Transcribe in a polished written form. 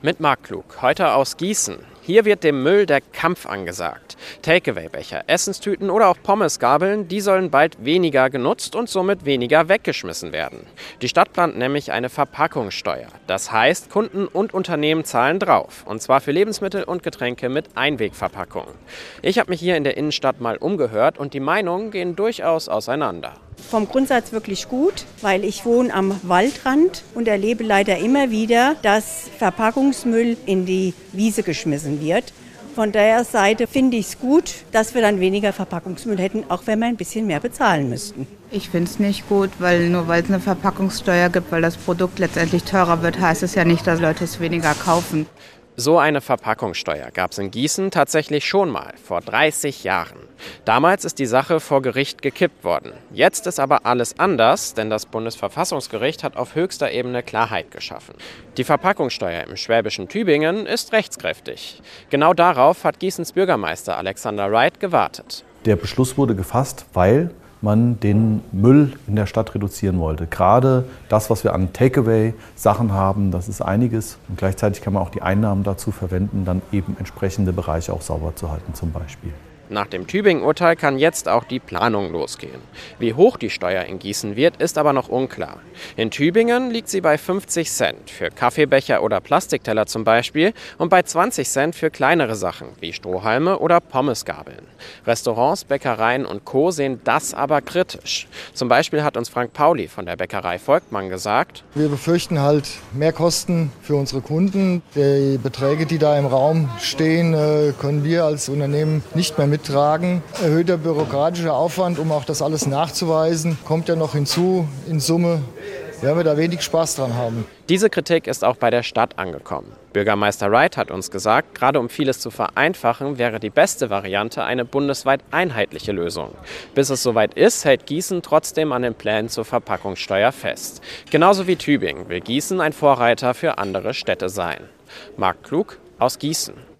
Mit Marc Klug, heute aus Gießen. Hier wird dem Müll der Kampf angesagt. Takeaway-Becher, Essenstüten oder auch Pommesgabeln, die sollen bald weniger genutzt und somit weniger weggeschmissen werden. Die Stadt plant nämlich eine Verpackungssteuer. Das heißt, Kunden und Unternehmen zahlen drauf. Und zwar für Lebensmittel und Getränke mit Einwegverpackungen. Ich habe mich hier in der Innenstadt mal umgehört und die Meinungen gehen durchaus auseinander. Vom Grundsatz wirklich gut, weil ich wohne am Waldrand und erlebe leider immer wieder, dass Verpackungsmüll in die Wiese geschmissen wird. Von der Seite finde ich es gut, dass wir dann weniger Verpackungsmüll hätten, auch wenn wir ein bisschen mehr bezahlen müssten. Ich finde es nicht gut, weil nur weil es eine Verpackungssteuer gibt, weil das Produkt letztendlich teurer wird, heißt es ja nicht, dass Leute es weniger kaufen. So eine Verpackungssteuer gab es in Gießen tatsächlich schon mal, vor 30 Jahren. Damals ist die Sache vor Gericht gekippt worden. Jetzt ist aber alles anders, denn das Bundesverfassungsgericht hat auf höchster Ebene Klarheit geschaffen. Die Verpackungssteuer im schwäbischen Tübingen ist rechtskräftig. Genau darauf hat Gießens Bürgermeister Alexander Wright gewartet. Der Beschluss wurde gefasst, weil man den Müll in der Stadt reduzieren wollte. Gerade das, was wir an Takeaway-Sachen haben, das ist einiges. Und gleichzeitig kann man auch die Einnahmen dazu verwenden, dann eben entsprechende Bereiche auch sauber zu halten zum Beispiel. Nach dem Tübingen-Urteil kann jetzt auch die Planung losgehen. Wie hoch die Steuer in Gießen wird, ist aber noch unklar. In Tübingen liegt sie bei 50 Cent für Kaffeebecher oder Plastikteller zum Beispiel und bei 20 Cent für kleinere Sachen wie Strohhalme oder Pommesgabeln. Restaurants, Bäckereien und Co. sehen das aber kritisch. Zum Beispiel hat uns Frank Pauli von der Bäckerei Volkmann gesagt: Wir befürchten halt mehr Kosten für unsere Kunden. Die Beträge, die da im Raum stehen, können wir als Unternehmen nicht mehr mittragen. Erhöhter bürokratischer Aufwand, um auch das alles nachzuweisen, kommt ja noch hinzu. In Summe werden wir da wenig Spaß dran haben. Diese Kritik ist auch bei der Stadt angekommen. Bürgermeister Wright hat uns gesagt, gerade um vieles zu vereinfachen, wäre die beste Variante eine bundesweit einheitliche Lösung. Bis es soweit ist, hält Gießen trotzdem an den Plänen zur Verpackungssteuer fest. Genauso wie Tübingen will Gießen ein Vorreiter für andere Städte sein. Marc Klug aus Gießen.